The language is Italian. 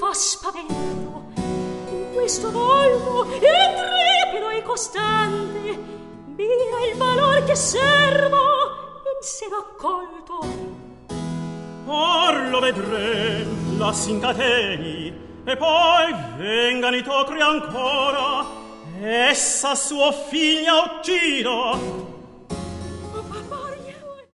ma spavento. In questo volto intrepido e costante mira il valor che servo in sé raccolto. Or lo vedrem, la s'incateni, e poi vengano i tocri ancora, essa suo figlia uccida.